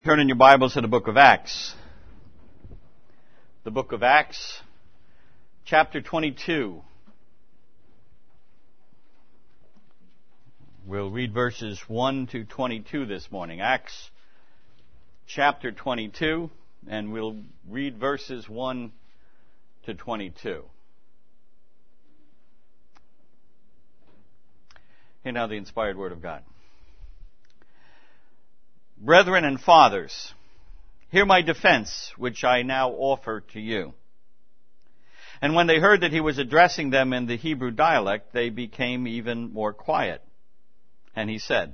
Turn in your Bibles to the book of Acts. The book of Acts, chapter 22. We'll read verses 1 to 22 this morning. Acts, chapter 22, and we'll read verses 1 to 22. Hear now the inspired word of God. Brethren and fathers, hear my defense, which I now offer to you. And when they heard that he was addressing them in the Hebrew dialect, they became even more quiet. And he said,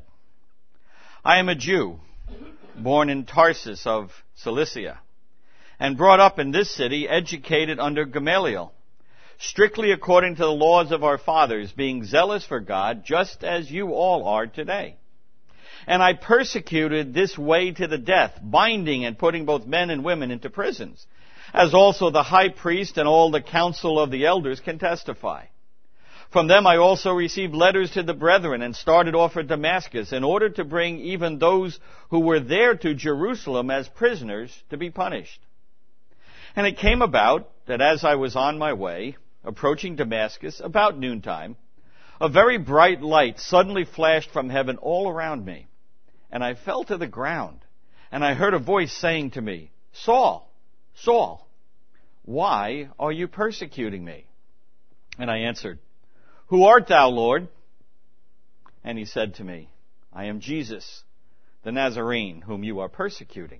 I am a Jew, born in Tarsus of Cilicia, and brought up in this city, educated under Gamaliel, strictly according to the laws of our fathers, being zealous for God, just as you all are today. And I persecuted this way to the death, binding and putting both men and women into prisons, as also the high priest and all the council of the elders can testify. From them I also received letters to the brethren and started off for Damascus in order to bring even those who were there to Jerusalem as prisoners to be punished. And it came about that as I was on my way, approaching Damascus about noontime, a very bright light suddenly flashed from heaven all around me. And I fell to the ground, and I heard a voice saying to me, Saul, Saul, why are you persecuting me? And I answered, Who art thou, Lord? And he said to me, I am Jesus, the Nazarene, whom you are persecuting.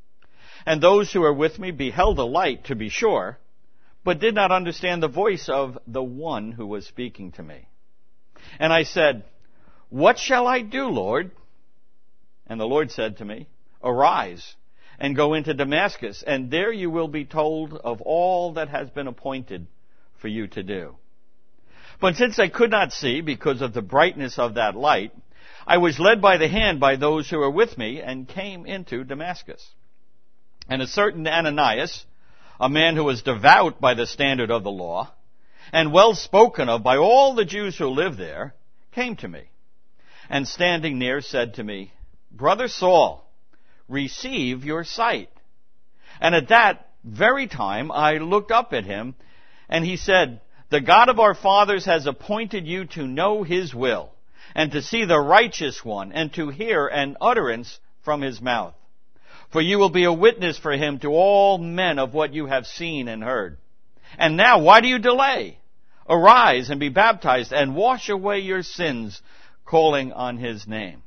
And those who were with me beheld a light, to be sure, but did not understand the voice of the one who was speaking to me. And I said, What shall I do, Lord? And the Lord said to me, Arise and go into Damascus, and there you will be told of all that has been appointed for you to do. But since I could not see because of the brightness of that light, I was led by the hand by those who were with me and came into Damascus. And a certain Ananias, a man who was devout by the standard of the law, and well spoken of by all the Jews who lived there, came to me, and standing near said to me, Brother Saul, receive your sight. And at that very time I looked up at him, and he said, The God of our fathers has appointed you to know his will, and to see the righteous one, and to hear an utterance from his mouth. For you will be a witness for him to all men of what you have seen and heard. And now, why do you delay? Arise and be baptized and wash away your sins, calling on his name.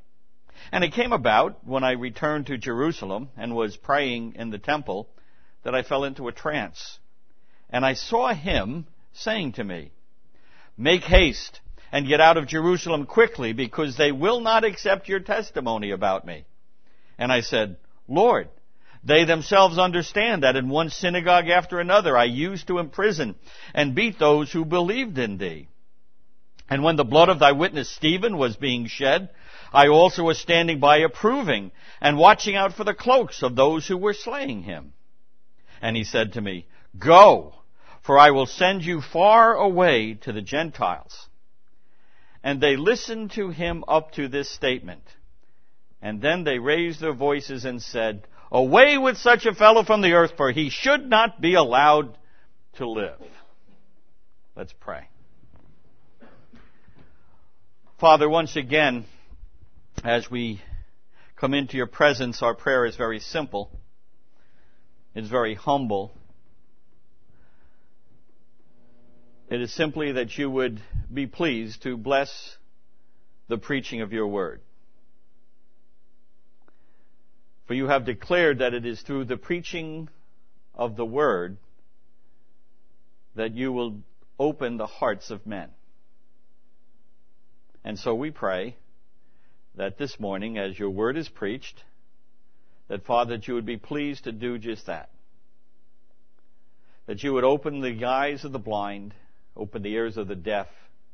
And it came about, when I returned to Jerusalem and was praying in the temple, that I fell into a trance. And I saw him saying to me, Make haste and get out of Jerusalem quickly, because they will not accept your testimony about me. And I said, Lord, they themselves understand that in one synagogue after another I used to imprison and beat those who believed in thee. And when the blood of thy witness Stephen was being shed, I also was standing by approving and watching out for the cloaks of those who were slaying him. And he said to me, Go, for I will send you far away to the Gentiles. And they listened to him up to this statement. And then they raised their voices and said, Away with such a fellow from the earth, for he should not be allowed to live. Let's pray. Father, once again, as we come into your presence, our prayer is very simple. It's very humble. It is simply that you would be pleased to bless the preaching of your word. For you have declared that it is through the preaching of the word that you will open the hearts of men. And so we pray that this morning, as your word is preached, that, Father, that you would be pleased to do just that. That you would open the eyes of the blind, open the ears of the deaf,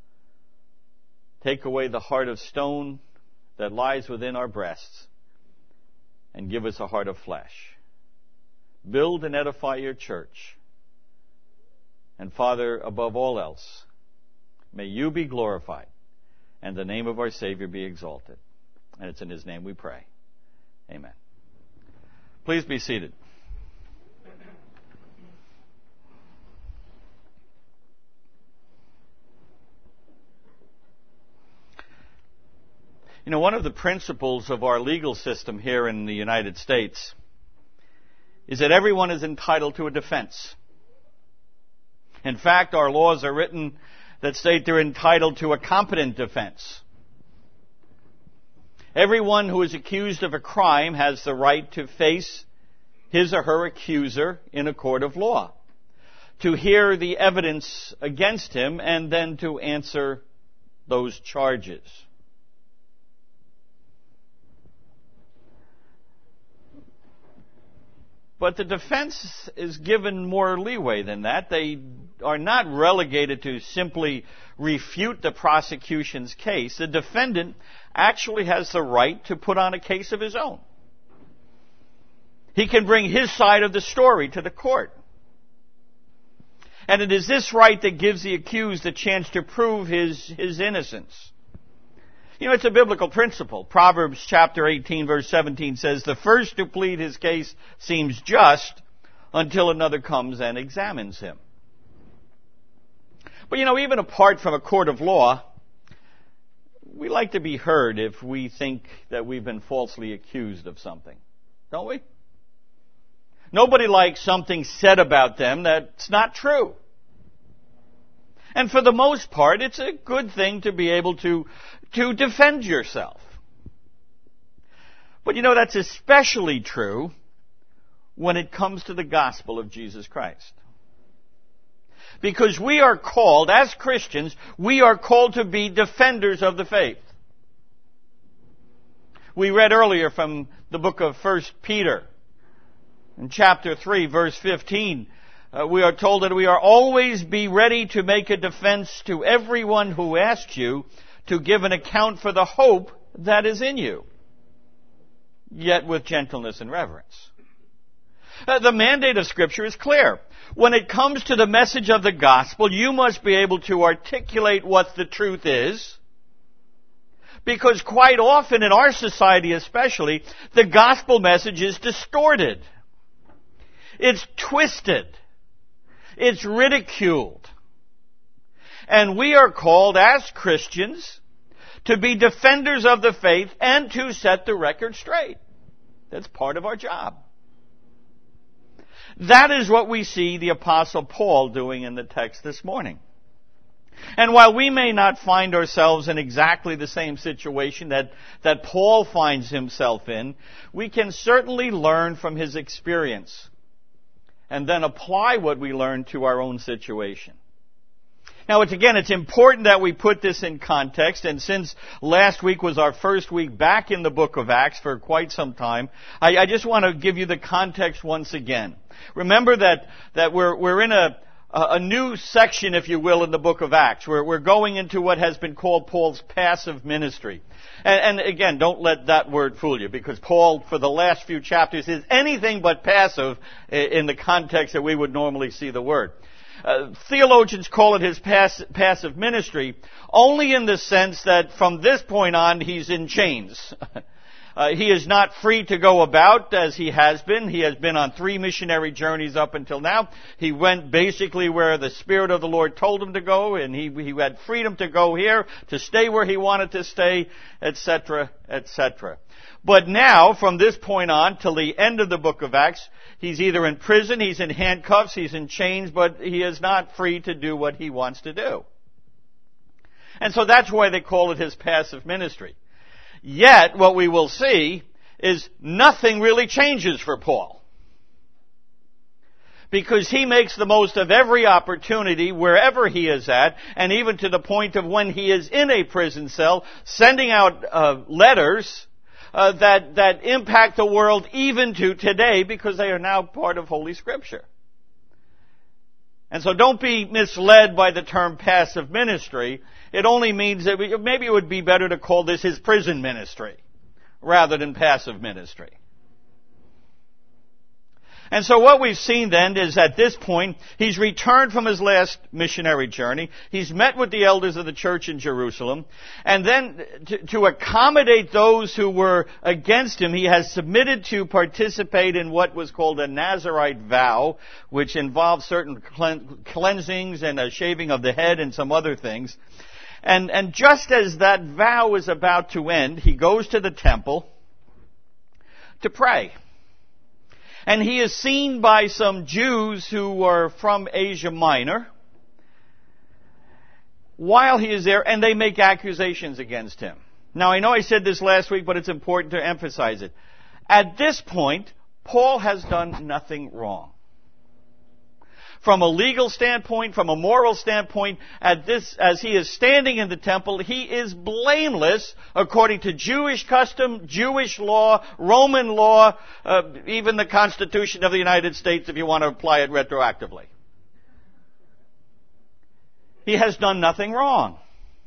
take away the heart of stone that lies within our breasts, and give us a heart of flesh. Build and edify your church. And Father, above all else, may you be glorified, and the name of our Savior be exalted. And it's in his name we pray. Amen. Please be seated. You know, one of the principles of our legal system here in the United States is that everyone is entitled to a defense. In fact, our laws are written that state they're entitled to a competent defense. Everyone who is accused of a crime has the right to face his or her accuser in a court of law, to hear the evidence against him, and then to answer those charges. But the defense is given more leeway than that. They are not relegated to simply refute the prosecution's case. The defendant actually has the right to put on a case of his own. He can bring his side of the story to the court. And it is this right that gives the accused a chance to prove his innocence. You know, it's a biblical principle. Proverbs chapter 18, verse 17 says, "The first to plead his case seems just until another comes and examines him." But you know, even apart from a court of law, we like to be heard if we think that we've been falsely accused of something, don't we? Nobody likes something said about them that's not true. And for the most part, it's a good thing to be able to defend yourself. But you know, that's especially true when it comes to the gospel of Jesus Christ. Because we are called, as Christians, we are called to be defenders of the faith. We read earlier from the book of 1 Peter, in chapter 3, verse 15, we are told that we are always be ready to make a defense to everyone who asks you to give an account for the hope that is in you, yet with gentleness and reverence. The mandate of Scripture is clear. When it comes to the message of the gospel, you must be able to articulate what the truth is, because quite often in our society especially, the gospel message is distorted. It's twisted. It's ridiculed. And we are called as Christians to be defenders of the faith and to set the record straight. That's part of our job. That is what we see the Apostle Paul doing in the text this morning. And while we may not find ourselves in exactly the same situation that Paul finds himself in, we can certainly learn from his experience and then apply what we learn to our own situation. Now, it's important that we put this in context, and since last week was our first week back in the book of Acts for quite some time, I just want to give you the context once again. Remember that we're in a new section, if you will, in the book of Acts. We're going into what has been called Paul's passive ministry. And again, don't let that word fool you, because Paul, for the last few chapters, is anything but passive in the context that we would normally see the word. Theologians call it his passive ministry only in the sense that from this point on he's in chains. He is not free to go about as he has been. He has been on 3 missionary journeys up until now. He went basically where the Spirit of the Lord told him to go, and he had freedom to go here, to stay where he wanted to stay, etc., etc. But now, from this point on till the end of the book of Acts, he's either in prison, he's in handcuffs, he's in chains, but he is not free to do what he wants to do. And so that's why they call it his passive ministry. Yet, what we will see is nothing really changes for Paul. Because he makes the most of every opportunity wherever he is at, and even to the point of when he is in a prison cell, sending out letters that impact the world even to today, because they are now part of Holy Scripture. And so don't be misled by the term passive ministry. It only means that maybe it would be better to call this his prison ministry rather than passive ministry. And so what we've seen then is at this point, he's returned from his last missionary journey. He's met with the elders of the church in Jerusalem. And then to accommodate those who were against him, he has submitted to participate in what was called a Nazirite vow, which involves certain cleansings and a shaving of the head and some other things. And just as that vow is about to end, he goes to the temple to pray. And he is seen by some Jews who are from Asia Minor while he is there, and they make accusations against him. Now, I know I said this last week, but it's important to emphasize it. At this point, Paul has done nothing wrong. From a legal standpoint, from a moral standpoint, as he is standing in the temple, he is blameless according to Jewish custom, Jewish law, Roman law, even the Constitution of the United States if you want to apply it retroactively. He has done nothing wrong.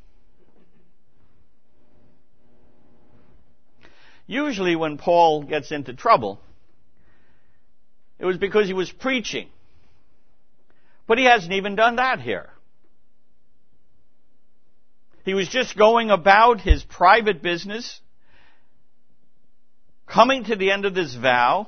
Usually when Paul gets into trouble, it was because he was preaching. But he hasn't even done that here. He was just going about his private business, coming to the end of this vow,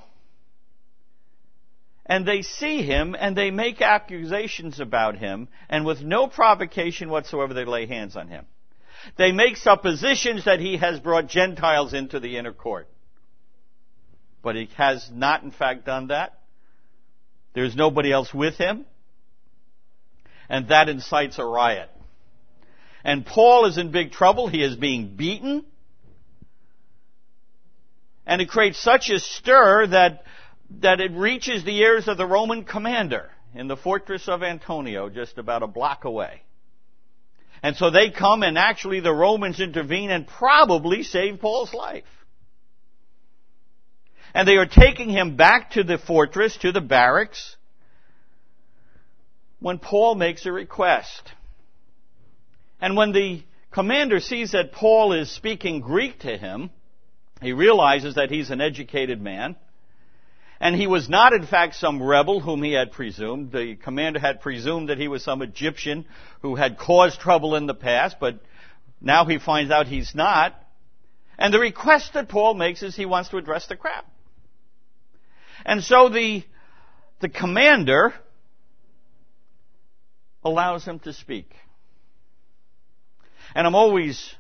and they see him and they make accusations about him, and with no provocation whatsoever they lay hands on him. They make suppositions that he has brought Gentiles into the inner court. But he has not in fact done that. There's nobody else with him. And that incites a riot. And Paul is in big trouble. He is being beaten. And it creates such a stir that it reaches the ears of the Roman commander in the fortress of Antonia, just about a block away. And so they come, and actually the Romans intervene and probably save Paul's life. And they are taking him back to the fortress, to the barracks, when Paul makes a request. And when the commander sees that Paul is speaking Greek to him, he realizes that he's an educated man. And he was not, in fact, some rebel whom he had presumed. The commander had presumed that he was some Egyptian who had caused trouble in the past, but now he finds out he's not. And the request that Paul makes is he wants to address the crowd. And so the commander allows him to speak. And I'm always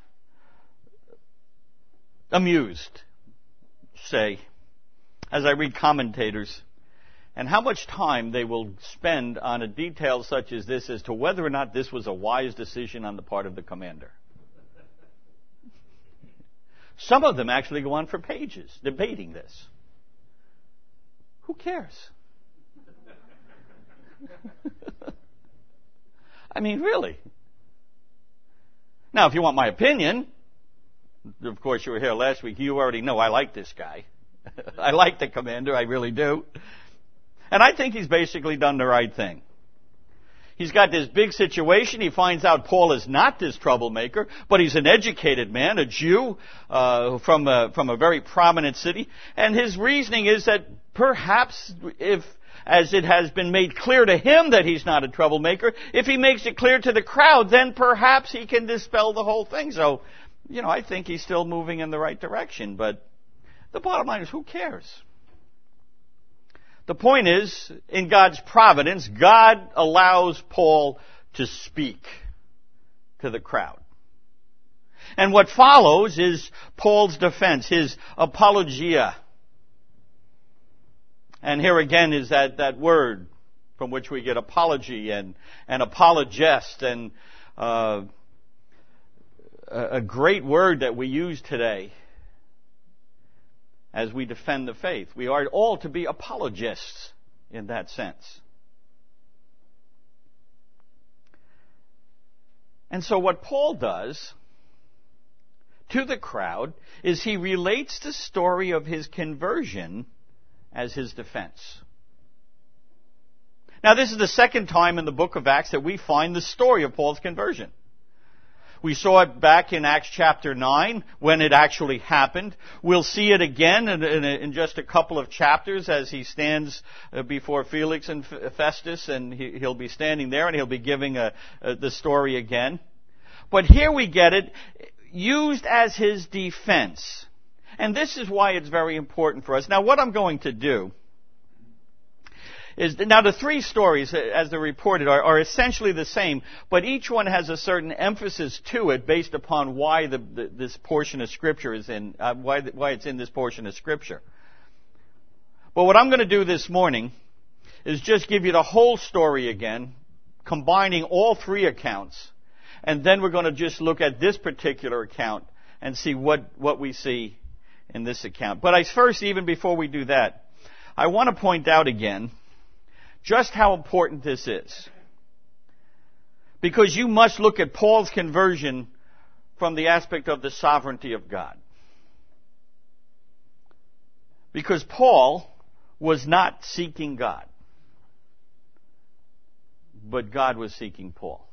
amused, say, as I read commentators, and how much time they will spend on a detail such as this as to whether or not this was a wise decision on the part of the commander. Some of them actually go on for pages debating this. Who cares? I mean, really. Now, if you want my opinion, of course you were here last week, you already know I like this guy. I like the commander, I really do. And I think he's basically done the right thing. He's got this big situation. He finds out Paul is not this troublemaker, but he's an educated man, a Jew from a very prominent city. And his reasoning is that perhaps as it has been made clear to him that he's not a troublemaker, if he makes it clear to the crowd, then perhaps he can dispel the whole thing. So, I think he's still moving in the right direction. But the bottom line is, who cares? The point is, in God's providence, God allows Paul to speak to the crowd. And what follows is Paul's defense, his apologia. And here again is that word from which we get apology and apologist, and a great word that we use today as we defend the faith. We are all to be apologists in that sense. And so what Paul does to the crowd is he relates the story of his conversion as his defense. Now, this is the second time in the book of Acts that we find the story of Paul's conversion. We saw it back in Acts chapter 9 when it actually happened. We'll see it again in just a couple of chapters as he stands before Felix and Festus, and he'll be standing there and he'll be giving the story again. But here we get it used as his defense. And this is why it's very important for us. Now, what I'm going to do is, now the three stories, as they're reported, are essentially the same, but each one has a certain emphasis to it based upon why this portion of Scripture is in, why it's in this portion of Scripture. But what I'm going to do this morning is just give you the whole story again, combining all three accounts, and then we're going to just look at this particular account and see what we see in this account. But first, even before we do that, I want to point out again just how important this is. Because you must look at Paul's conversion from the aspect of the sovereignty of God. Because Paul was not seeking God, but God was seeking Paul.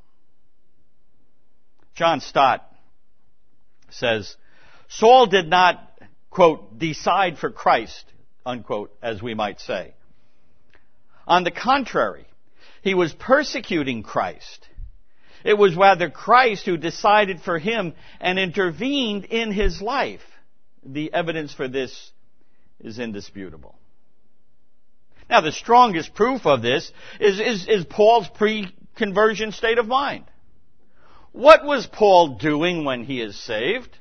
John Stott says, Saul did not, quote, decide for Christ, unquote, as we might say. On the contrary, he was persecuting Christ. It was rather Christ who decided for him and intervened in his life. The evidence for this is indisputable. Now, the strongest proof of this is Paul's pre-conversion state of mind. What was Paul doing when he is saved?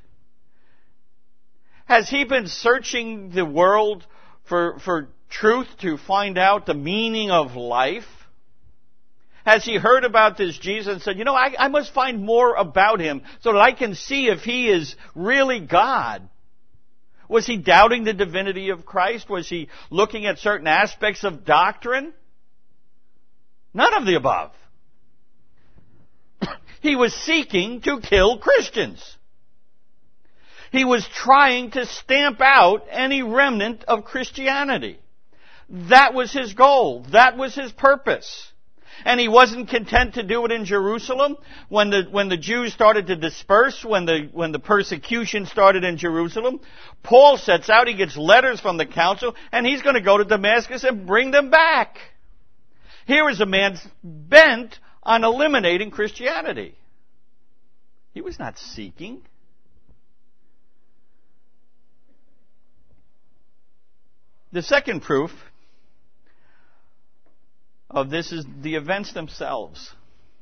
Has he been searching the world for truth to find out the meaning of life? Has he heard about this Jesus and said, I must find more about him so that I can see if he is really God? Was he doubting the divinity of Christ? Was he looking at certain aspects of doctrine? None of the above. He was seeking to kill Christians. He was trying to stamp out any remnant of Christianity. That was his goal. That was his purpose. And he wasn't content to do it in Jerusalem. When the Jews started to disperse, when the persecution started in Jerusalem, Paul sets out, he gets letters from the council, and he's going to go to Damascus and bring them back. Here is a man bent on eliminating Christianity. He was not seeking. The second proof of this is the events themselves.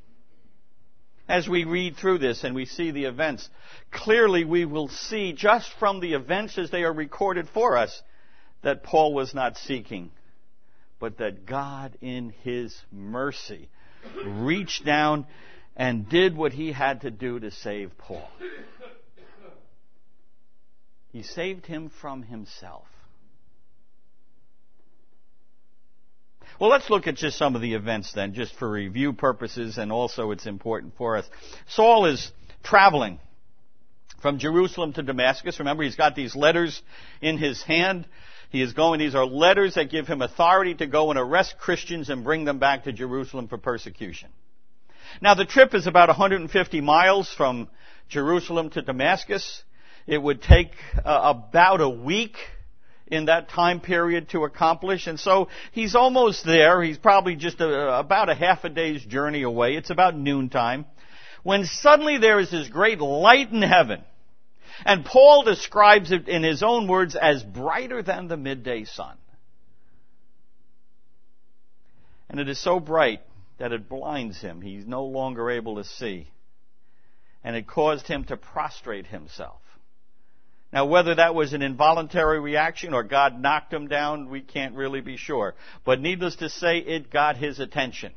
As we read through this and we see the events, clearly we will see just from the events as they are recorded for us that Paul was not seeking, but that God in His mercy reached down and did what He had to do to save Paul. He saved him from himself. Well, let's look at just some of the events then, just for review purposes, and also it's important for us. Saul is traveling from Jerusalem to Damascus. Remember, he's got these letters in his hand. He is going, these are letters that give him authority to go and arrest Christians and bring them back to Jerusalem for persecution. Now, the trip is about 150 miles from Jerusalem to Damascus. It would take about a week in that time period to accomplish. And so he's almost there. He's probably just about a half a day's journey away. It's about noontime, when suddenly there is this great light in heaven. And Paul describes it in his own words as brighter than the midday sun. And it is so bright that it blinds him. He's no longer able to see. And it caused him to prostrate himself. Now, whether that was an involuntary reaction or God knocked him down, we can't really be sure. But needless to say, it got his attention.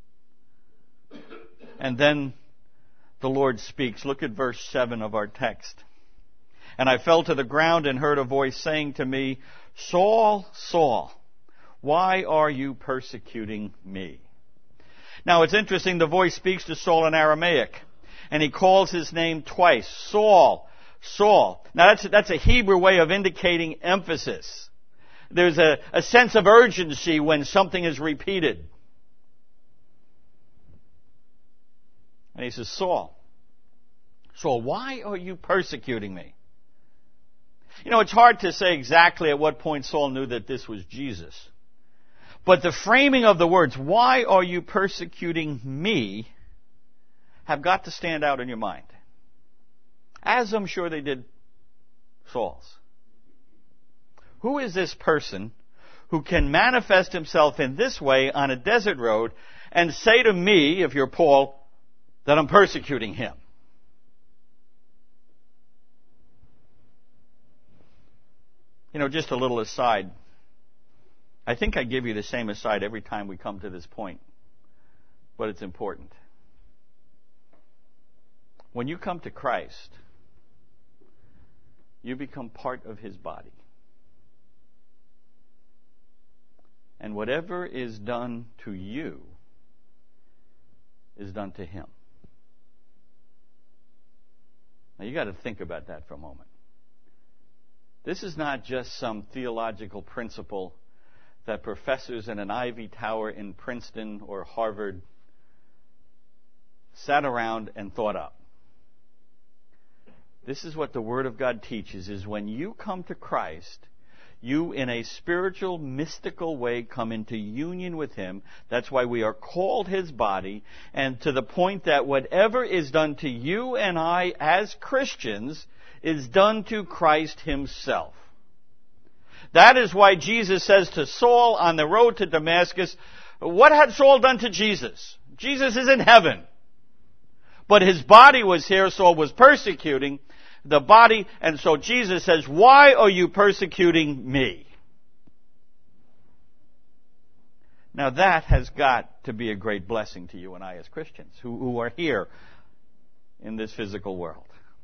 And then the Lord speaks. Look at verse 7 of our text. And I fell to the ground and heard a voice saying to me, Saul, Saul, why are you persecuting me? Now, it's interesting, the voice speaks to Saul in Aramaic. And he calls his name twice, Saul, Saul. Now that's a Hebrew way of indicating emphasis. There's a sense of urgency when something is repeated. And he says, Saul, Saul, why are you persecuting me? You know, it's hard to say exactly at what point Saul knew that this was Jesus. But the framing of the words, why are you persecuting me, have got to stand out in your mind. As I'm sure they did Saul's. Who is this person who can manifest himself in this way on a desert road and say to me, if you're Paul, that I'm persecuting him? You know, just a little aside. I think I give you the same aside every time we come to this point, but it's important. When you come to Christ, you become part of His body. And whatever is done to you is done to Him. Now you got to think about that for a moment. This is not just some theological principle that professors in an Ivy Tower in Princeton or Harvard sat around and thought up. This is what the Word of God teaches, is when you come to Christ, you in a spiritual, mystical way come into union with Him. That's why we are called His body, and to the point that whatever is done to you and I as Christians is done to Christ Himself. That is why Jesus says to Saul on the road to Damascus, what had Saul done to Jesus? Jesus is in heaven. But his body was here, Saul was persecuting the body, and so Jesus says, why are you persecuting me? Now that has got to be a great blessing to you and I as Christians who are here in this physical world.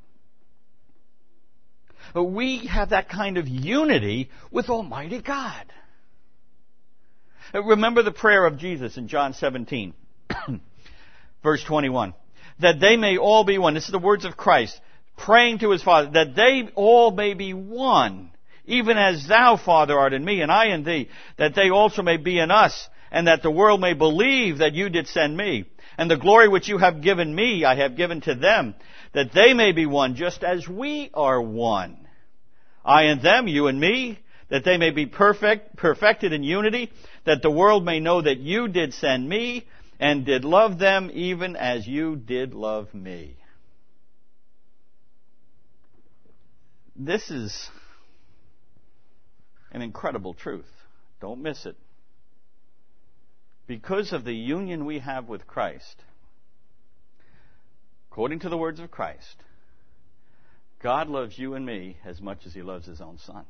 We have that kind of unity with Almighty God. Remember the prayer of Jesus in John 17, verse 21. That they may all be one. This is the words of Christ, praying to His Father, that they all may be one, even as Thou, Father, art in me, and I in Thee, that they also may be in us, and that the world may believe that You did send me. And the glory which You have given me, I have given to them, that they may be one, just as We are one. I and them, You and me, that they may be perfected in unity, that the world may know that You did send me, and did love them even as You did love me. This is an incredible truth. Don't miss it. Because of the union we have with Christ, according to the words of Christ, God loves you and me as much as He loves His own Son.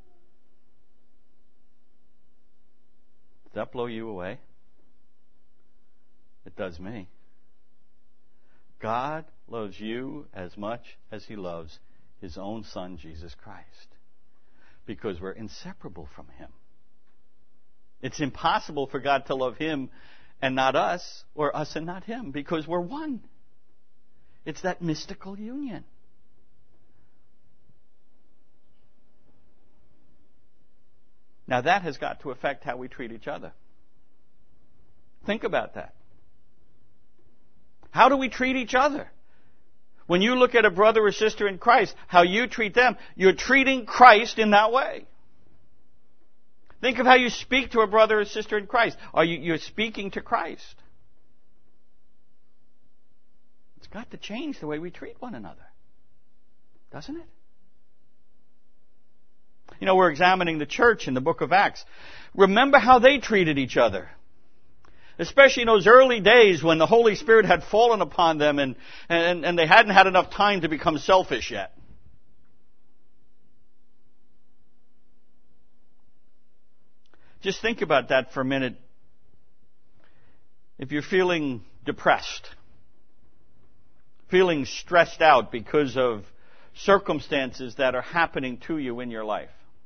Does that blow you away? It does me. God loves you as much as He loves His own Son, Jesus Christ. Because we're inseparable from Him. It's impossible for God to love Him and not us, or us and not Him, because we're one. It's that mystical union. Now that has got to affect how we treat each other. Think about that. How do we treat each other? When you look at a brother or sister in Christ, how you treat them, you're treating Christ in that way. Think of how you speak to a brother or sister in Christ. You're speaking to Christ. It's got to change the way we treat one another. Doesn't it? You know, we're examining the church in the book of Acts. Remember how they treated each other. Especially in those early days when the Holy Spirit had fallen upon them and they hadn't had enough time to become selfish yet. Just think about that for a minute. If you're feeling depressed, feeling stressed out because of circumstances that are happening to you in your life.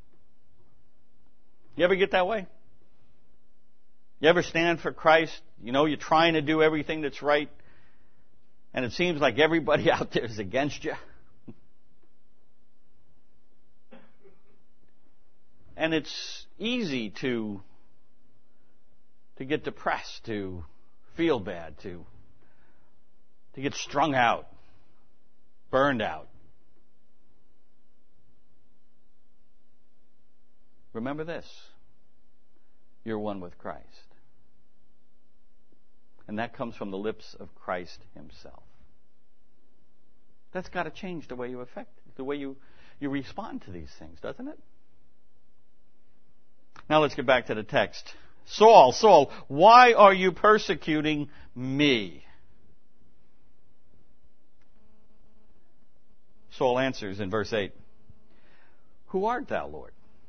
You ever get that way? You ever stand for Christ? You know, you're trying to do everything that's right, and it seems like everybody out there is against you. And it's easy to get depressed, to feel bad, to get strung out. burned out. Remember this. You're one with Christ. And that comes from the lips of Christ himself. That's got to change the way you the way you respond to these things, doesn't it? Now let's get back to the text. Saul, Saul, why are you persecuting me? Saul answers in verse 8, Who art thou, Lord?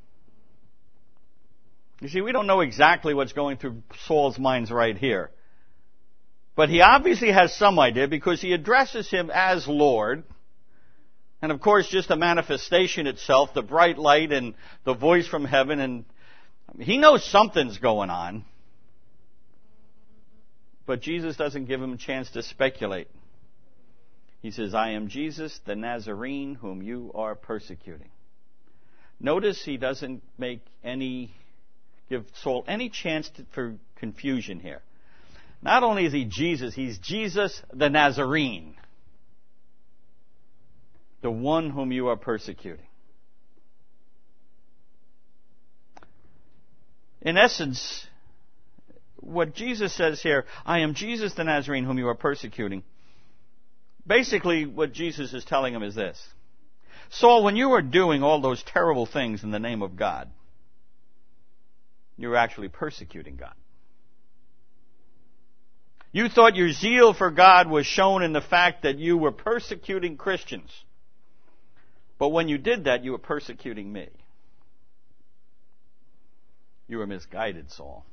You see, we don't know exactly what's going through Saul's mind right here. But he obviously has some idea because he addresses him as Lord. And of course, just the manifestation itself, the bright light and the voice from heaven, and he knows something's going on. But Jesus doesn't give him a chance to speculate. He says, I am Jesus, the Nazarene, whom you are persecuting. Notice he doesn't give Saul any chance for confusion here. Not only is he Jesus, he's Jesus the Nazarene, the one whom you are persecuting. In essence, what Jesus says here, I am Jesus the Nazarene whom you are persecuting, basically what Jesus is telling him is this. Saul, when you are doing all those terrible things in the name of God, you're actually persecuting God. You thought your zeal for God was shown in the fact that you were persecuting Christians. But when you did that, you were persecuting me. You were misguided, Saul.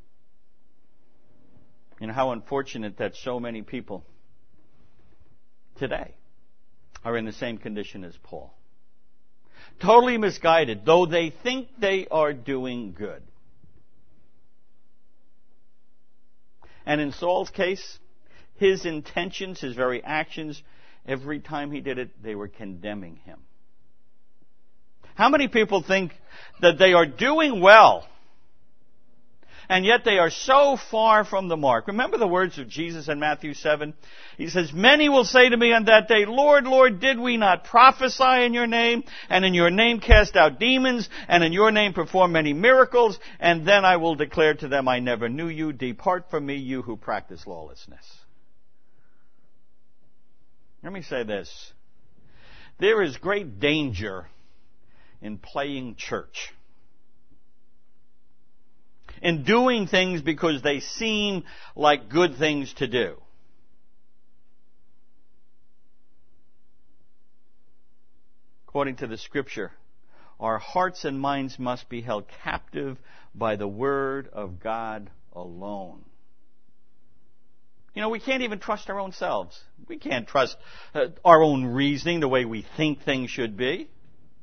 You know how unfortunate that so many people today are in the same condition as Paul. Totally misguided, though they think they are doing good. And in Saul's case, his intentions, his very actions, every time he did it, they were condemning him. How many people think that they are doing well, and yet they are so far from the mark? Remember the words of Jesus in Matthew 7? He says, Many will say to me on that day, Lord, Lord, did we not prophesy in your name, and in your name cast out demons, and in your name perform many miracles? And then I will declare to them, I never knew you. Depart from me, you who practice lawlessness. Let me say this. There is great danger in playing church, in doing things because they seem like good things to do. According to the Scripture, our hearts and minds must be held captive by the Word of God alone. You know, we can't even trust our own selves. We can't trust our own reasoning the way we think things should be.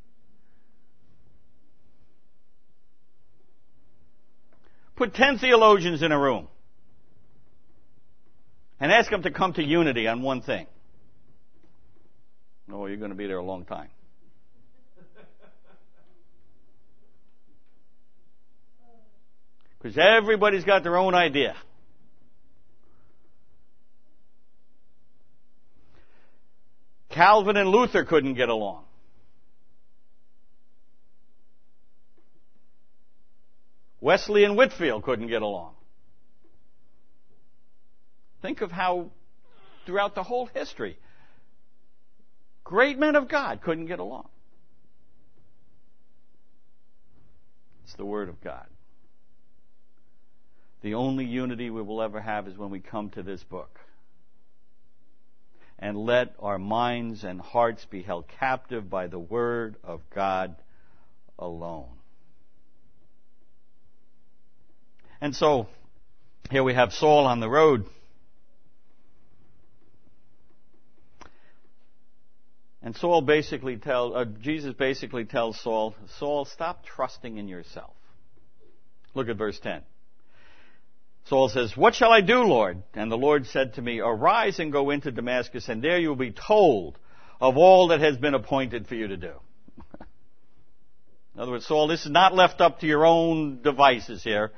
Put 10 theologians in a room and ask them to come to unity on one thing. Oh, you're going to be there a long time. Because everybody's got their own idea. Calvin and Luther couldn't get along. Wesley and Whitefield couldn't get along. Think of how, throughout the whole history, great men of God couldn't get along. It's the Word of God. The only unity we will ever have is when we come to this book and let our minds and hearts be held captive by the Word of God alone. And so, here we have Saul on the road. And Jesus basically tells Saul, Saul, stop trusting in yourself. Look at verse 10. Saul says, What shall I do, Lord? And the Lord said to me, Arise and go into Damascus, and there you will be told of all that has been appointed for you to do. In other words, Saul, this is not left up to your own devices here.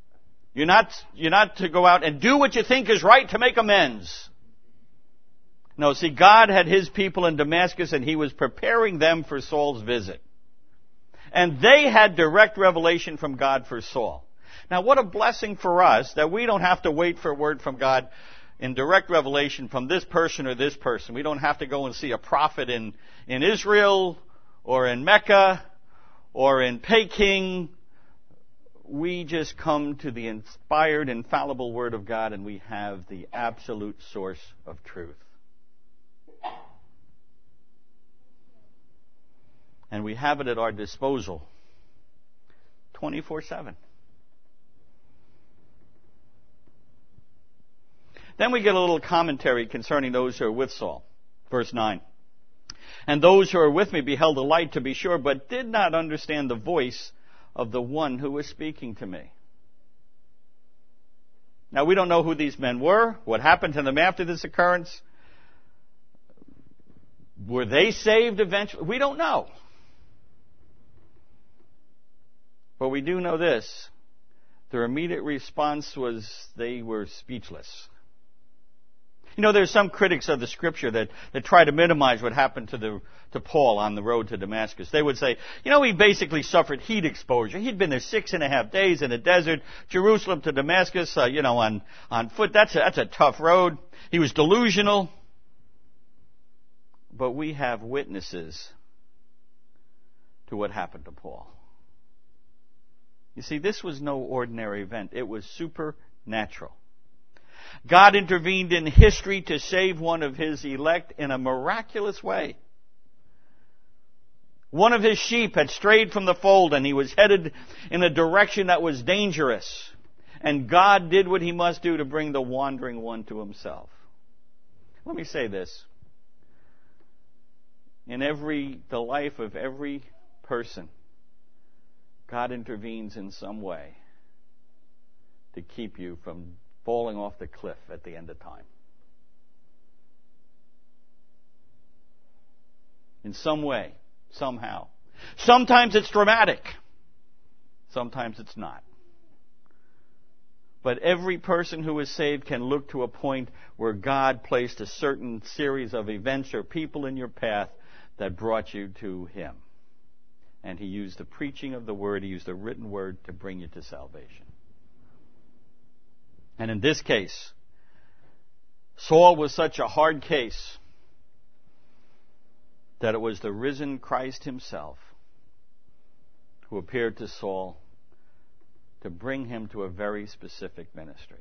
You're not to go out and do what you think is right to make amends. No, see, God had His people in Damascus and He was preparing them for Saul's visit. And they had direct revelation from God for Saul. Now, what a blessing for us that we don't have to wait for a word from God in direct revelation from this person or this person. We don't have to go and see a prophet in Israel or in Mecca or in Peking. We just come to the inspired, infallible Word of God and we have the absolute source of truth. And we have it at our disposal 24/7. Then we get a little commentary concerning those who are with Saul. Verse 9. And those who are with me beheld a light, to be sure, but did not understand the voice of the one who was speaking to me. Now, we don't know who these men were, what happened to them after this occurrence. Were they saved eventually? We don't know. But we do know this. Their immediate response was they were speechless. You know, there's some critics of the Scripture that try to minimize what happened to Paul on the road to Damascus. They would say, you know, he basically suffered heat exposure. He'd been there 6.5 days in the desert, Jerusalem to Damascus, on foot. That's a tough road. He was delusional. But we have witnesses to what happened to Paul. You see, this was no ordinary event. It was supernatural. God intervened in history to save one of His elect in a miraculous way. One of His sheep had strayed from the fold and he was headed in a direction that was dangerous. And God did what He must do to bring the wandering one to Himself. Let me say this. In the life of every person, God intervenes in some way to keep you from falling off the cliff at the end of time. In some way, somehow. Sometimes it's dramatic. Sometimes it's not. But every person who is saved can look to a point where God placed a certain series of events or people in your path that brought you to Him. And He used the preaching of the Word, He used the written Word to bring you to salvation. And in this case, Saul was such a hard case that it was the risen Christ Himself who appeared to Saul to bring him to a very specific ministry.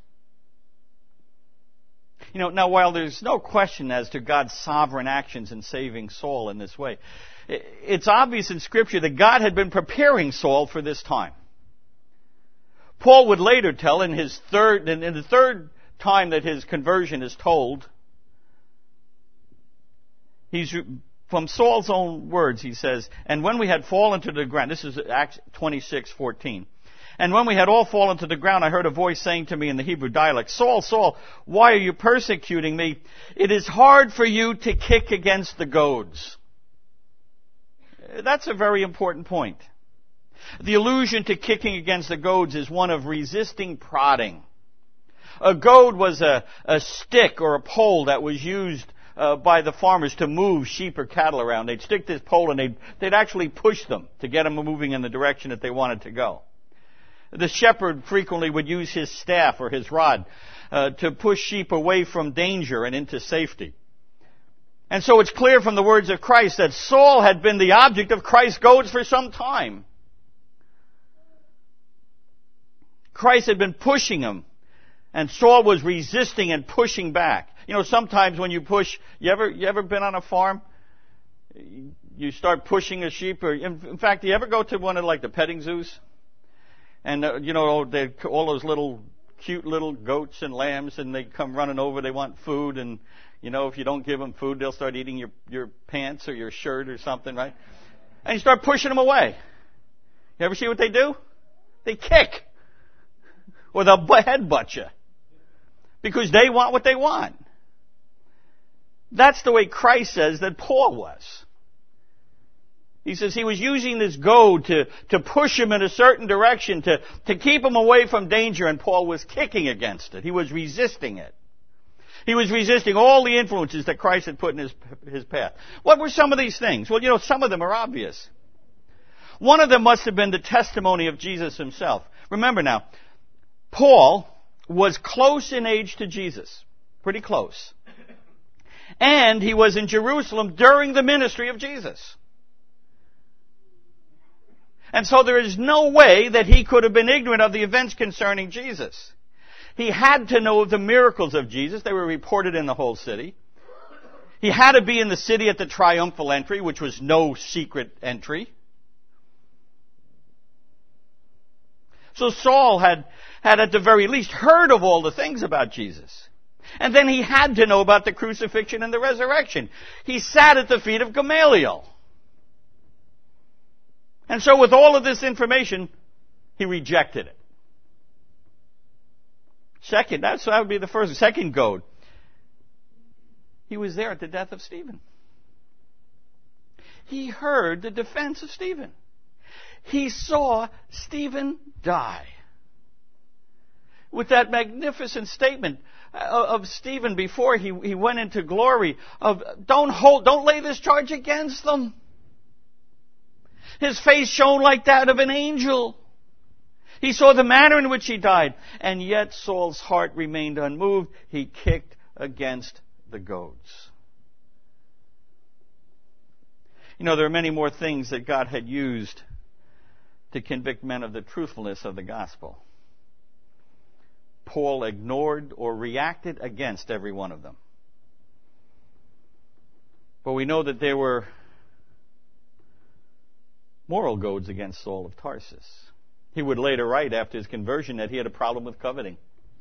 You know, now while there's no question as to God's sovereign actions in saving Saul in this way, it's obvious in Scripture that God had been preparing Saul for this time. Paul would later tell in the third time that his conversion is told, from Saul's own words, he says, and when we had fallen to the ground, this is Acts 26:14. And when we had all fallen to the ground, I heard a voice saying to me in the Hebrew dialect, Saul, Saul, why are you persecuting me? It is hard for you to kick against the goads. That's a very important point. The allusion to kicking against the goads is one of resisting prodding. A goad was a stick or a pole that was used by the farmers to move sheep or cattle around. They'd stick this pole and they'd actually push them to get them moving in the direction that they wanted to go. The shepherd frequently would use his staff or his rod to push sheep away from danger and into safety. And so it's clear from the words of Christ that Saul had been the object of Christ's goads for some time. Christ had been pushing him, and Saul was resisting and pushing back. You know, sometimes when you push, you ever been on a farm? You start pushing a sheep, or in fact, do you ever go to one of like the petting zoos? And, all those little, cute little goats and lambs, and they come running over, they want food, and, if you don't give them food, they'll start eating your pants or your shirt or something, right? And you start pushing them away. You ever see what they do? They kick. Or they'll headbutt you. Because they want what they want. That's the way Christ says that Paul was. He says he was using this goad to push him in a certain direction, to keep him away from danger, and Paul was kicking against it. He was resisting it. He was resisting all the influences that Christ had put in his path. What were some of these things? Well, some of them are obvious. One of them must have been the testimony of Jesus himself. Remember now, Paul was close in age to Jesus. Pretty close. And he was in Jerusalem during the ministry of Jesus. And so there is no way that he could have been ignorant of the events concerning Jesus. He had to know of the miracles of Jesus. They were reported in the whole city. He had to be in the city at the triumphal entry, which was no secret entry. So Saul had at the very least heard of all the things about Jesus. And then he had to know about the crucifixion and the resurrection. He sat at the feet of Gamaliel. And so with all of this information, he rejected it. Second, that would be the first. Second goad. He was there at the death of Stephen. He heard the defense of Stephen. He saw Stephen die. With that magnificent statement of Stephen before he went into glory of don't lay this charge against them. His face shone like that of an angel. He saw the manner in which he died, and yet Saul's heart remained unmoved. He kicked against the goads. There are many more things that God had used to convict men of the truthfulness of the gospel. Paul ignored or reacted against every one of them. But we know that there were moral goads against Saul of Tarsus. He would later write after his conversion that he had a problem with coveting.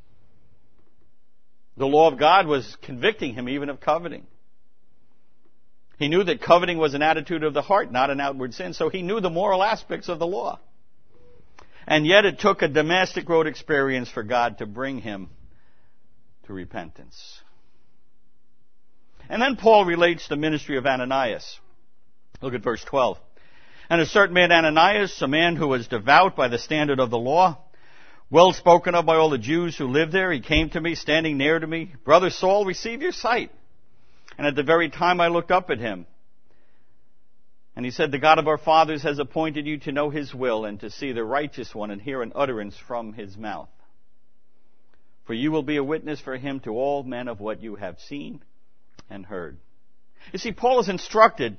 The law of God was convicting him even of coveting. He knew that coveting was an attitude of the heart, not an outward sin, so he knew the moral aspects of the law. And yet it took a Damascus Road experience for God to bring him to repentance. And then Paul relates the ministry of Ananias. Look at verse 12. And a certain man Ananias, a man who was devout by the standard of the law, well spoken of by all the Jews who lived there, he came to me, standing near to me. Brother Saul, receive your sight. And at the very time I looked up at him, and he said, the God of our fathers has appointed you to know his will and to see the righteous one and hear an utterance from his mouth. For you will be a witness for him to all men of what you have seen and heard. You see, Paul is instructed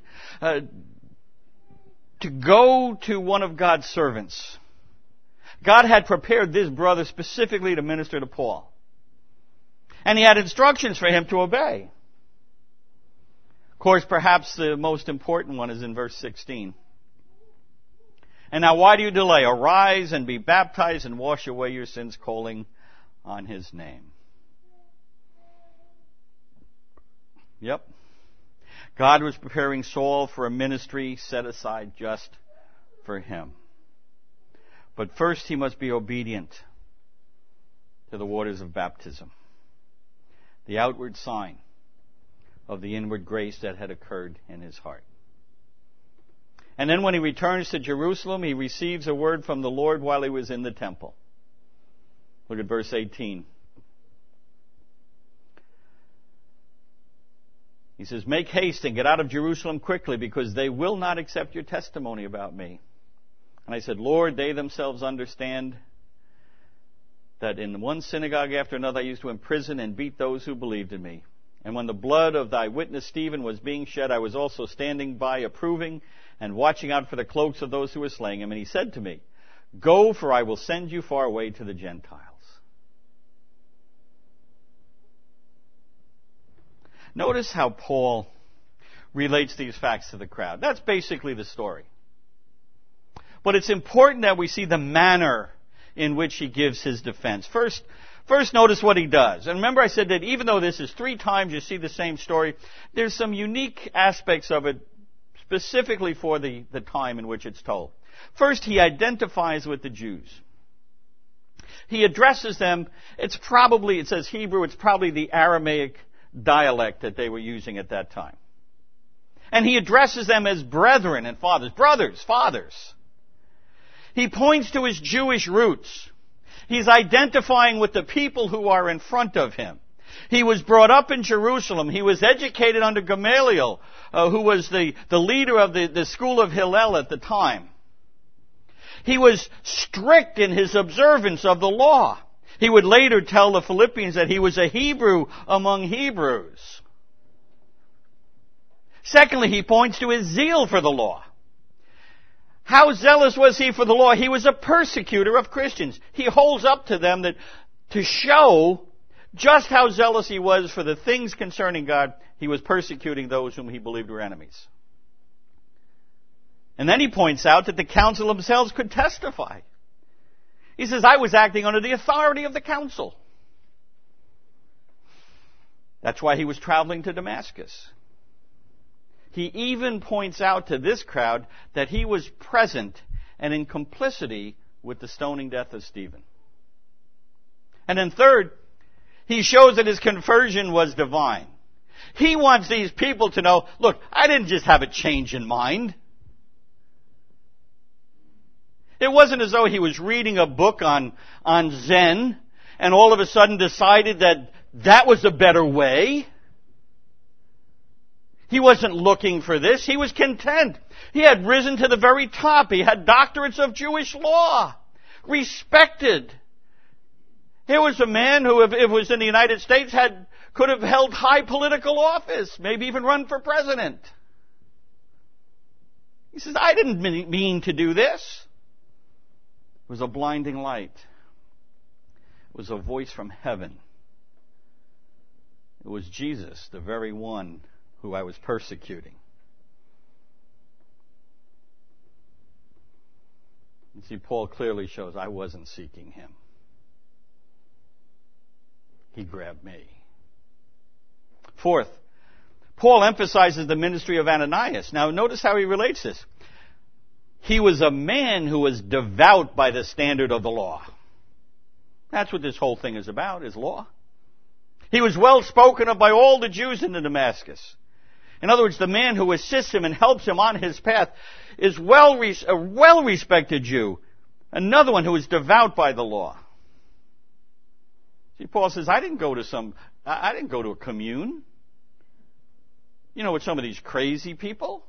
to go to one of God's servants. God had prepared this brother specifically to minister to Paul. And he had instructions for him to obey. Of course, perhaps the most important one is in verse 16. And now why do you delay? Arise and be baptized and wash away your sins, calling on his name. Yep. God was preparing Saul for a ministry set aside just for him. But first he must be obedient to the waters of baptism, the outward sign of the inward grace that had occurred in his heart. And then when he returns to Jerusalem, he receives a word from the Lord while he was in the temple. Look at verse 18. He says, make haste and get out of Jerusalem quickly, because they will not accept your testimony about me. And I said, Lord, they themselves understand that in one synagogue after another I used to imprison and beat those who believed in me. And when the blood of thy witness Stephen was being shed, I was also standing by approving and watching out for the cloaks of those who were slaying him. And he said to me, go, for I will send you far away to the Gentiles. Notice how Paul relates these facts to the crowd. That's basically the story. But it's important that we see the manner in which he gives his defense. First, notice what he does. And remember I said that even though this is 3 times you see the same story, there's some unique aspects of it specifically for the time in which it's told. First, he identifies with the Jews. He addresses them. it says Hebrew, it's probably the Aramaic dialect that they were using at that time. And he addresses them as brethren and fathers. Brothers, fathers. He points to his Jewish roots. He's identifying with the people who are in front of him. He was brought up in Jerusalem. He was educated under Gamaliel, who was the leader of the school of Hillel at the time. He was strict in his observance of the law. He would later tell the Philippians that he was a Hebrew among Hebrews. Secondly, he points to his zeal for the law. How zealous was he for the law? He was a persecutor of Christians. He holds up to them that to show just how zealous he was for the things concerning God, he was persecuting those whom he believed were enemies. And then he points out that the council themselves could testify. He says, I was acting under the authority of the council. That's why he was traveling to Damascus. He even points out to this crowd that he was present and in complicity with the stoning death of Stephen. And then third, he shows that his conversion was divine. He wants these people to know, look, I didn't just have a change in mind. It wasn't as though he was reading a book on Zen and all of a sudden decided that was a better way. He wasn't looking for this. He was content. He had risen to the very top. He had doctorates of Jewish law. Respected. Here was a man who, if it was in the United States, could have held high political office, maybe even run for president. He says, I didn't mean to do this. It was a blinding light. It was a voice from heaven. It was Jesus, the very one who I was persecuting. You see, Paul clearly shows I wasn't seeking him. He grabbed me. Fourth, Paul emphasizes the ministry of Ananias. Now notice how he relates this. He was a man who was devout by the standard of the law. That's what this whole thing is about, is law. He was well spoken of by all the Jews in Damascus. In other words, the man who assists him and helps him on his path is a well-respected Jew. Another one who is devout by the law. See, Paul says, I didn't go to a commune. You know, with some of these crazy people.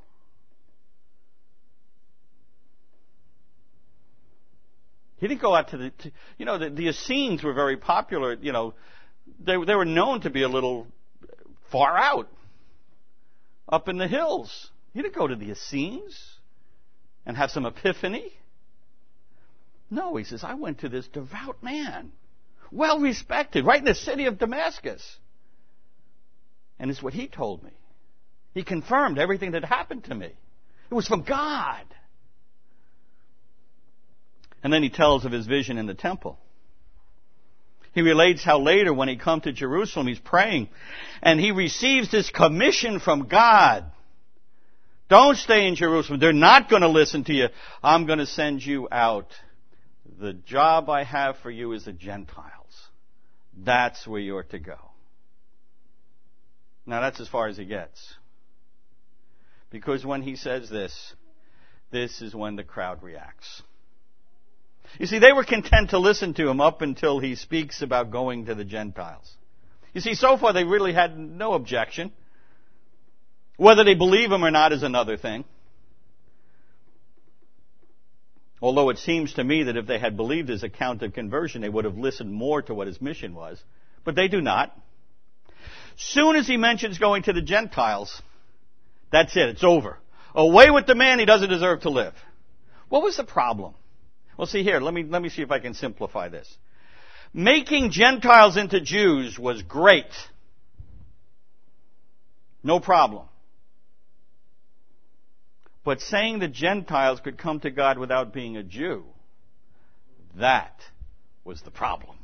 He didn't go out to the Essenes were very popular. They were known to be a little far out, up in the hills. He didn't go to the Essenes and have some epiphany. No, he says, I went to this devout man, well respected, right in the city of Damascus. And it's what he told me. He confirmed everything that happened to me. It was from God. And then he tells of his vision in the temple. He relates how later when he come to Jerusalem, he's praying, and he receives this commission from God. Don't stay in Jerusalem. They're not going to listen to you. I'm going to send you out. The job I have for you is the Gentiles. That's where you're to go. Now that's as far as he gets. Because when he says this is when the crowd reacts. You see, they were content to listen to him up until he speaks about going to the Gentiles. You see, so far they really had no objection. Whether they believe him or not is another thing. Although it seems to me that if they had believed his account of conversion, they would have listened more to what his mission was. But they do not. Soon as he mentions going to the Gentiles, that's it, it's over. Away with the man, he doesn't deserve to live. What was the problem? Well, see here, let me see if I can simplify this. Making Gentiles into Jews was great. No problem. But saying the Gentiles could come to God without being a Jew, that was the problem.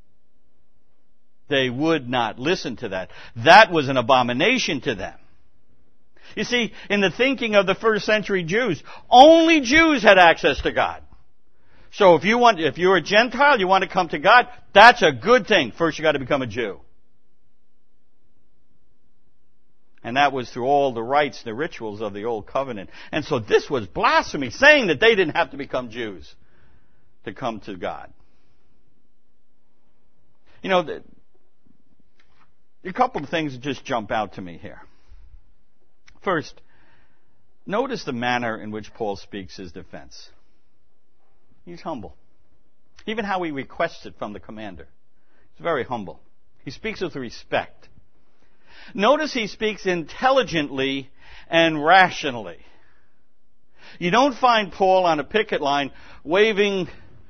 They would not listen to that. That was an abomination to them. You see, in the thinking of the first century Jews, only Jews had access to God. So if you're a Gentile, you want to come to God, that's a good thing. First you got to become a Jew. And that was through all the rites, the rituals of the Old Covenant. And so this was blasphemy, saying that they didn't have to become Jews to come to God. A couple of things just jump out to me here. First, notice the manner in which Paul speaks his defense. He's humble. Even how he requests it from the commander. He's very humble. He speaks with respect. Notice he speaks intelligently and rationally. You don't find Paul on a picket line waving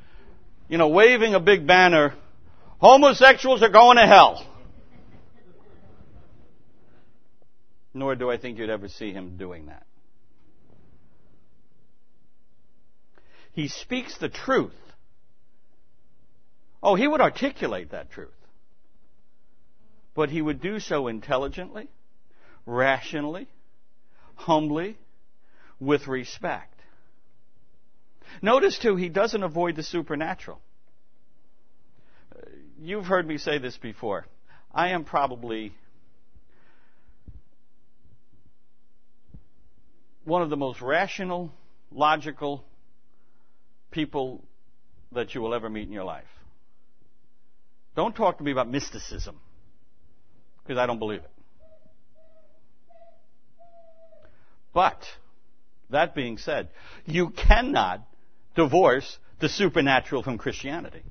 a big banner, homosexuals are going to hell. Nor do I think you'd ever see him doing that. He speaks the truth. Oh, he would articulate that truth. But he would do so intelligently, rationally, humbly, with respect. Notice, too, he doesn't avoid the supernatural. You've heard me say this before. I am probably one of the most rational, logical people that you will ever meet in your life. Don't talk to me about mysticism, because I don't believe it. But, that being said, you cannot divorce the supernatural from Christianity.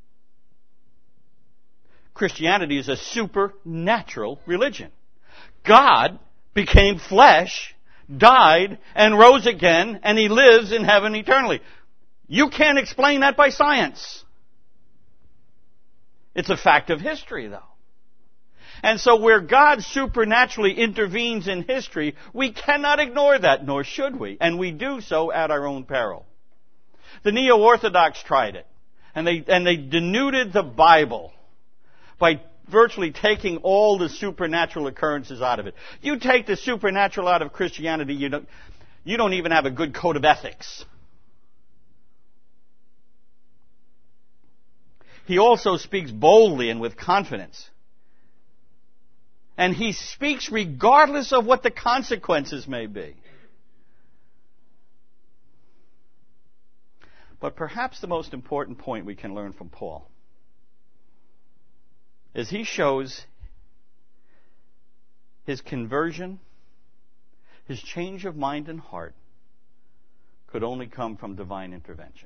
Christianity is a supernatural religion. God became flesh, died, and rose again, and he lives in heaven eternally. You can't explain that by science. It's a fact of history, though. And so where God supernaturally intervenes in history, we cannot ignore that, nor should we. And we do so at our own peril. The Neo-Orthodox tried it. And they denuded the Bible by virtually taking all the supernatural occurrences out of it. You take the supernatural out of Christianity, you don't even have a good code of ethics. He also speaks boldly and with confidence. And he speaks regardless of what the consequences may be. But perhaps the most important point we can learn from Paul is he shows his conversion, his change of mind and heart could only come from divine intervention.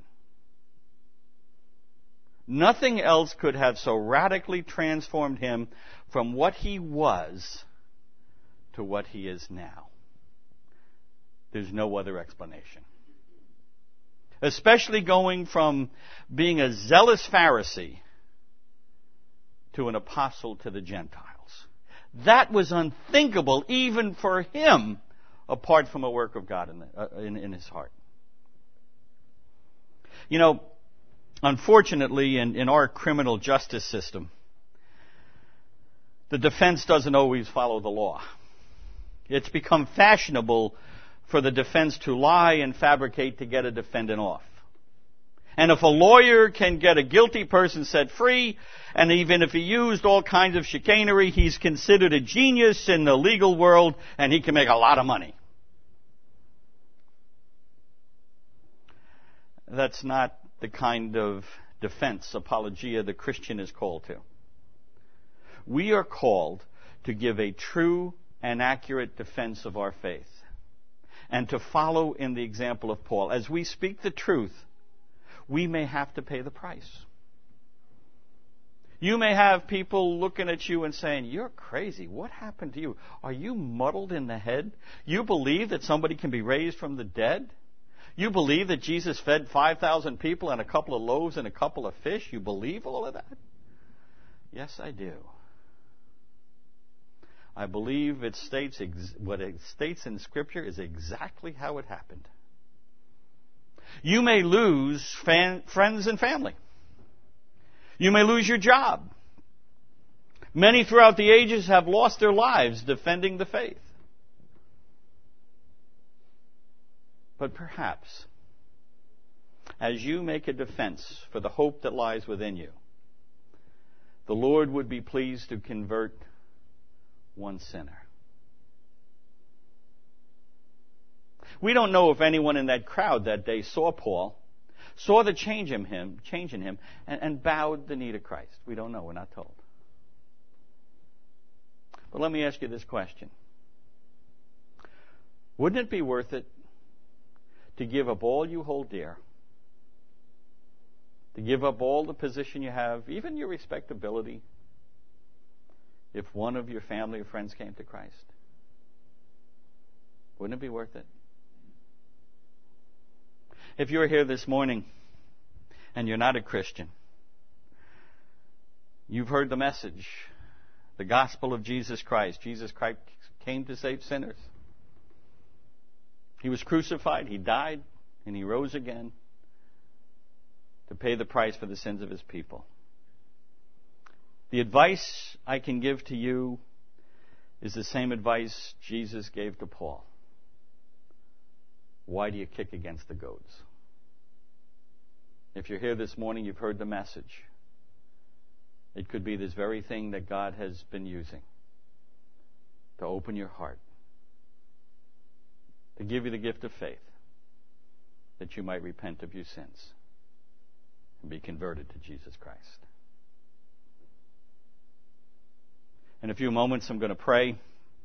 Nothing else could have so radically transformed him from what he was to what he is now. There's no other explanation. Especially going from being a zealous Pharisee to an apostle to the Gentiles. That was unthinkable even for him apart from a work of God in his heart. You know, unfortunately, in our criminal justice system, the defense doesn't always follow the law. It's become fashionable for the defense to lie and fabricate to get a defendant off. And if a lawyer can get a guilty person set free, and even if he used all kinds of chicanery, he's considered a genius in the legal world, and he can make a lot of money. That's not the kind of defense, apologia, the Christian is called to. We are called to give a true and accurate defense of our faith, and to follow in the example of Paul. As we speak the truth, we may have to pay the price. You may have people looking at you and saying, "You're crazy. What happened to you? Are you muddled in the head? You believe that somebody can be raised from the dead? You believe that Jesus fed 5,000 people on a couple of loaves and a couple of fish? You believe all of that?" Yes, I do. I believe what it states in Scripture is exactly how it happened. You may lose friends and family. You may lose your job. Many throughout the ages have lost their lives defending the faith. But perhaps, as you make a defense for the hope that lies within you, the Lord would be pleased to convert one sinner. We don't know if anyone in that crowd that day saw Paul, saw the change in him, and bowed the knee to Christ. We don't know. We're not told. But let me ask you this question. Wouldn't it be worth it to give up all you hold dear, to give up all the position you have, even your respectability, if one of your family or friends came to Christ? Wouldn't it be worth it? If you're here this morning and you're not a Christian, you've heard the message, the gospel of Jesus Christ. Jesus Christ came to save sinners. He was crucified, He died, and He rose again to pay the price for the sins of His people. The advice I can give to you is the same advice Jesus gave to Paul. Why do you kick against the goads? If you're here this morning, you've heard the message. It could be this very thing that God has been using to open your heart, to give you the gift of faith, that you might repent of your sins and be converted to Jesus Christ. In a few moments, I'm going to pray.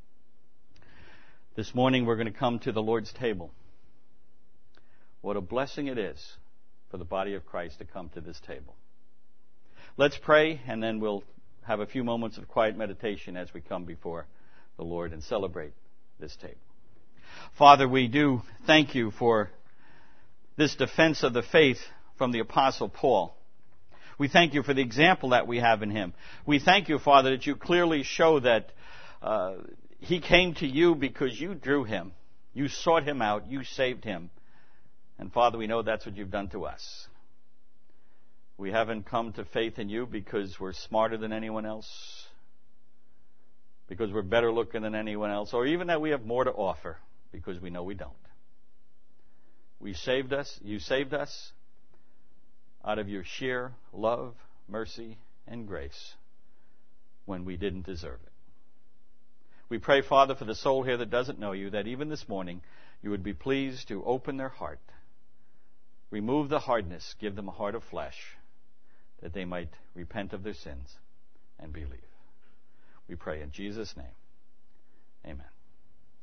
This morning, we're going to come to the Lord's table. What a blessing it is for the body of Christ to come to this table. Let's pray, and then we'll have a few moments of quiet meditation as we come before the Lord and celebrate this table. Father, we do thank you for this defense of the faith from the Apostle Paul. We thank you for the example that we have in him. We thank you, Father, that you clearly show that he came to you because you drew him. You sought him out. You saved him. And Father, we know that's what you've done to us. We haven't come to faith in you because we're smarter than anyone else, because we're better looking than anyone else, or even that we have more to offer, because we know we don't. You saved us out of your sheer love, mercy, and grace when we didn't deserve it. We pray, Father, for the soul here that doesn't know you, that even this morning you would be pleased to open their heart, remove the hardness, give them a heart of flesh, that they might repent of their sins and believe. We pray in Jesus' name. Amen.